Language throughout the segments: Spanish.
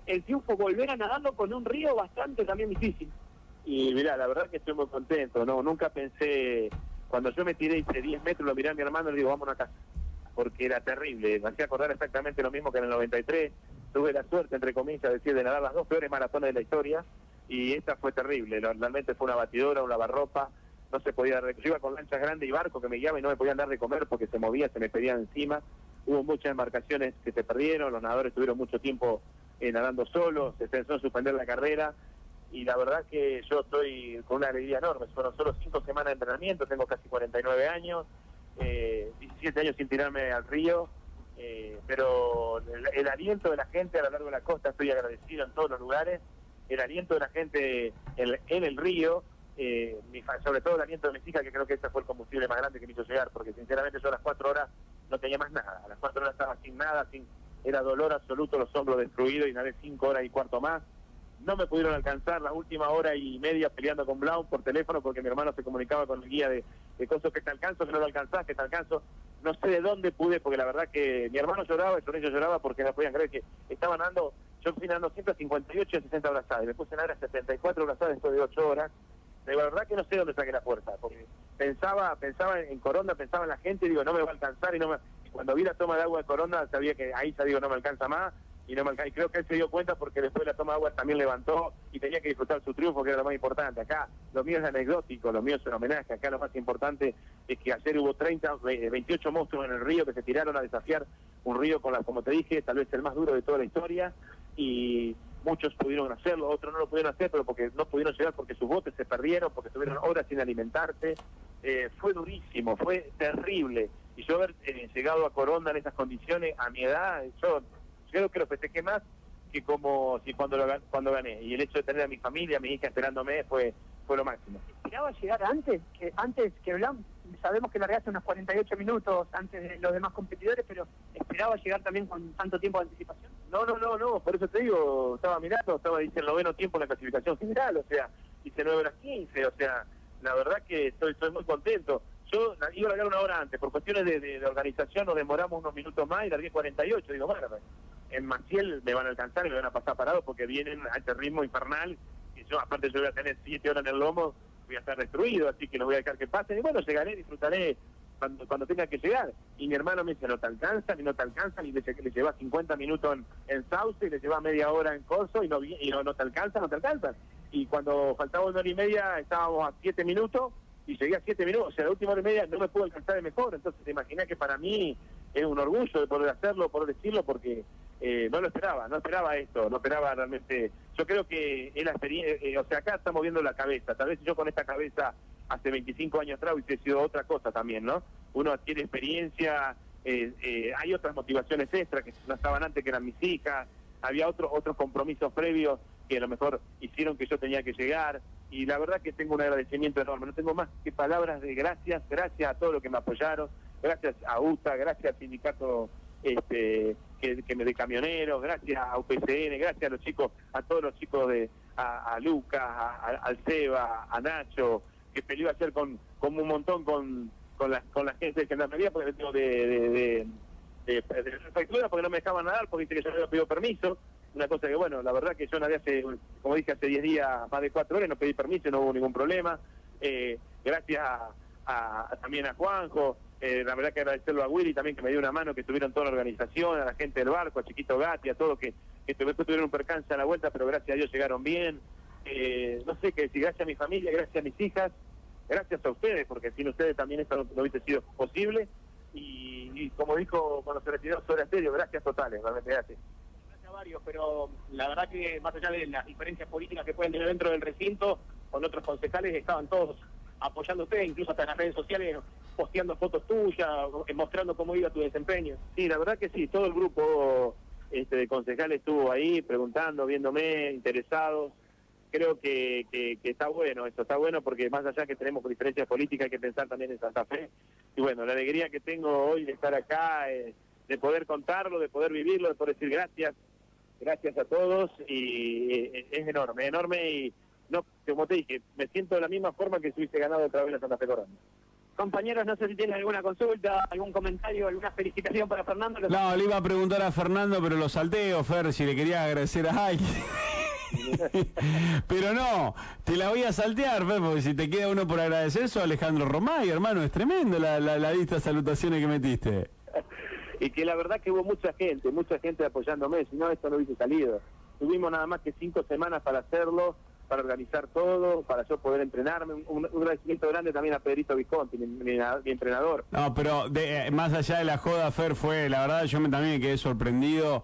el triunfo volver a nadarlo con un río bastante también difícil. Y mirá, la verdad que estoy muy contento, ¿no? Nunca pensé, cuando yo me tiré hice 10 metros, lo miré a mi hermano y le digo, vámonos a casa, porque era terrible, me hacía acordar exactamente lo mismo que en el 93, tuve la suerte, entre comillas, de nadar las dos peores maratones de la historia, y esta fue terrible, realmente fue una batidora, un lavarropa, no se podía, yo iba con lanchas grandes y barco que me guiaban y no me podían dar de comer porque se movía, se me pedían encima, hubo muchas embarcaciones que se perdieron, los nadadores estuvieron mucho tiempo nadando solos, se pensó en suspender la carrera, y la verdad que yo estoy con una alegría enorme, fueron solo 5 semanas de entrenamiento, tengo casi 49 años, 17 años sin tirarme al río, pero el aliento de la gente a lo largo de la costa, estoy agradecido en todos los lugares, el aliento de la gente en el río, sobre todo el aliento de mis hijas, que creo que ese fue el combustible más grande que me hizo llegar, porque sinceramente yo a las 4 horas no tenía más nada, a las 4 horas estaba sin nada, era dolor absoluto, los hombros destruidos, y nadé 5 horas y cuarto más. No me pudieron alcanzar la última hora y media peleando con Blau por teléfono porque mi hermano se comunicaba con el guía de cosas que te alcanzo, que no lo alcanzás, que te alcanzo. No sé de dónde pude, porque la verdad que mi hermano lloraba y con ellos lloraba porque no podían creer que estaban andando. Yo fui nadando siempre a 58 y a 60 brazadas y me puse a nadar a 74 brazadas después de 8 horas. De verdad que no sé dónde saqué la fuerza, porque pensaba en Coronda, pensaba en la gente y digo, no me va a alcanzar, y cuando vi la toma de agua de Coronda sabía que ahí ya digo, no me alcanza más. Y creo que él se dio cuenta porque después de la toma de agua también levantó y tenía que disfrutar su triunfo, que era lo más importante. Acá lo mío es anecdótico, lo mío es un homenaje. Acá lo más importante es que ayer hubo 28 monstruos en el río que se tiraron a desafiar un río como te dije, tal vez el más duro de toda la historia, y muchos pudieron hacerlo, otros no lo pudieron hacer, pero porque no pudieron llegar porque sus botes se perdieron, porque estuvieron horas sin alimentarse. Fue durísimo, fue terrible. Y yo haber llegado a Coronda en esas condiciones, a mi edad, yo creo que lo festejé más que como si cuando gané. Y el hecho de tener a mi familia, a mi hija esperándome, fue lo máximo. ¿Esperaba llegar antes que Blanc? Sabemos que largaste unos 48 minutos antes de los demás competidores, pero ¿esperaba llegar también con tanto tiempo de anticipación? No, por eso te digo, estaba mirando, dice el 9º tiempo en la clasificación general, o sea, hice 9 horas 15, o sea, la verdad que estoy muy contento. Yo iba a largar una hora antes, por cuestiones de organización nos demoramos unos minutos más y largué 48, digo, bueno, en Maciel me van a alcanzar y me van a pasar parado porque vienen a este ritmo infernal, y yo aparte yo voy a tener 7 horas en el lomo, voy a estar destruido, así que los voy a dejar que pasen, y bueno, llegaré, disfrutaré cuando tenga que llegar. Y mi hermano me dice, no te alcanzan, y le lleva 50 minutos en Sauce, y le lleva media hora en Corso, y no te alcanzan. Y cuando faltaba 1 hora y media, estábamos a 7 minutos, y llegué a 7 minutos, o sea, la última hora y media no me pudo alcanzar de mejor, entonces te imaginas que para mí es un orgullo de poder hacerlo, poder decirlo, porque no esperaba esto, no esperaba realmente. Yo creo que es la experiencia, o sea, acá estamos viendo la cabeza, tal vez yo con esta cabeza hace 25 años atrás hubiese sido otra cosa también, ¿no? Uno adquiere experiencia, hay otras motivaciones extras que no estaban antes, que eran mis hijas, había otros compromisos previos que a lo mejor hicieron que yo tenía que llegar, y la verdad que tengo un agradecimiento enorme, no tengo más que palabras de gracias a todos los que me apoyaron, gracias a UTA, gracias al sindicato de camioneros, gracias a UPCN, gracias a los chicos, a todos los chicos a Lucas, al Seba, a Nacho, que peleó ayer con un montón con la gente de Gendarmería, porque tengo de prefectura, porque no me dejaban nadar, porque dice que yo no había pedido permiso, una cosa que bueno, la verdad que yo nadé como dije, hace 10 días, más de 4 horas, no pedí permiso, no hubo ningún problema, gracias también a Juanjo, la verdad que agradecerlo a Willy también, que me dio una mano, que estuvieron toda la organización, a la gente del barco, a Chiquito Gatti, a todos que después tuvieron un percance a la vuelta, pero gracias a Dios llegaron bien. No sé qué decir, gracias a mi familia, gracias a mis hijas, gracias a ustedes, porque sin ustedes también esto no hubiese sido posible, y como dijo cuando se retiró Soda Stereo, gracias totales, realmente gracias. Gracias a varios, pero la verdad que más allá de las diferencias políticas que pueden tener dentro del recinto, con otros concejales estaban todos apoyándote, incluso hasta en las redes sociales, posteando fotos tuyas, mostrando cómo iba tu desempeño. Sí, la verdad que sí, todo el grupo de concejales estuvo ahí, preguntando, viéndome, interesados. Creo que está bueno esto, está bueno porque más allá que tenemos diferencias políticas hay que pensar también en Santa Fe. Y bueno, la alegría que tengo hoy de estar acá, de poder contarlo, de poder vivirlo, de poder decir gracias a todos, y es enorme, y no, como te dije, me siento de la misma forma que si hubiese ganado otra vez la Santa Fe Coronda. Compañeros, no sé si tienen alguna consulta, algún comentario, alguna felicitación para Fernando. No, le iba a preguntar a Fernando, pero lo salteo, Fer, si le quería agradecer a alguien. Pero no, te la voy a saltear, Fer, porque si te queda uno por agradecer, eso Alejandro Romay, hermano, es tremendo la lista de salutaciones que metiste. Y que la verdad que hubo mucha gente apoyándome, si no esto no hubiese salido. Tuvimos nada más que 5 semanas para hacerlo, para organizar todo, para yo poder entrenarme. Un agradecimiento grande también a Pedrito Visconti, mi entrenador. No, pero más allá de la joda, Fer, fue, la verdad, yo también me quedé sorprendido.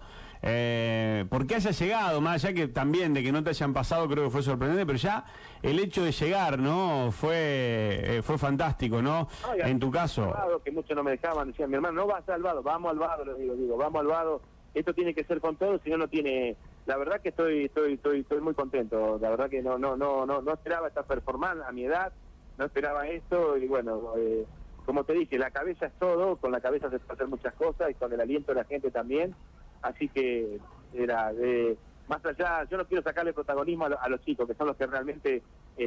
Porque haya llegado, más allá que también de que no te hayan pasado, creo que fue sorprendente, pero ya el hecho de llegar, ¿no? Fue fantástico, ¿no? En tu caso. Que muchos no me dejaban, decían, mi hermano, no vas al Vado, vamos al Vado, les digo, vamos al Vado, esto tiene que ser con todos, si no, no tiene. La verdad que estoy muy contento, la verdad que no esperaba esta performance a mi edad, no esperaba esto, y bueno, como te dije, la cabeza es todo, con la cabeza se puede hacer muchas cosas, y con el aliento de la gente también. Así que era más allá, yo no quiero sacarle protagonismo a los chicos, que son los que realmente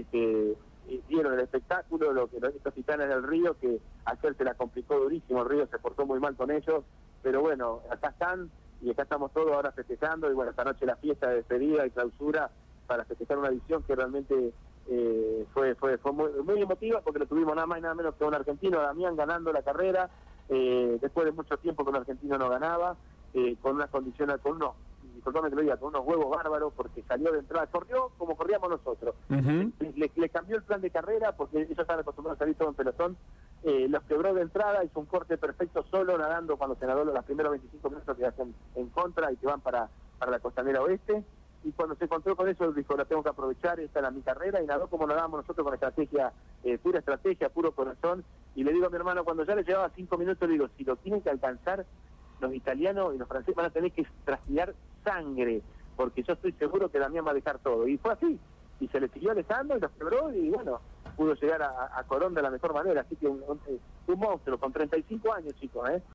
dieron el espectáculo, estos titanes del Río, que ayer se la complicó durísimo, el Río se portó muy mal con ellos, pero bueno, acá están, y acá estamos todos ahora festejando, y bueno, esta noche la fiesta de despedida y clausura para festejar una edición que realmente fue muy emotiva, porque lo tuvimos nada más y nada menos que un argentino, Damián, ganando la carrera, después de mucho tiempo que un argentino no ganaba, con unas condiciones, disculpame que lo diga, con unos huevos bárbaros, porque salió de entrada, corrió como corríamos nosotros. Le cambió el plan de carrera, porque ellos están acostumbrados a salir todo en pelotón, los quebró de entrada, hizo un corte perfecto solo, nadando cuando se nadó los primeros 25 minutos que hacen en contra y que van para la costanera oeste, y cuando se encontró con eso dijo, la tengo que aprovechar, esta era mi carrera, y nadó como nadábamos nosotros, con estrategia, pura estrategia, puro corazón, y le digo a mi hermano, cuando ya le llevaba 5 minutos, le digo, si lo tienen que alcanzar, los italianos y los franceses van a tener que transpirar sangre, porque yo estoy seguro que Damián va a dejar todo. Y fue así, y se le siguió alejando y los quebró, y bueno, pudo llegar a Colón de la mejor manera. Así que un monstruo con 35 años, chicos,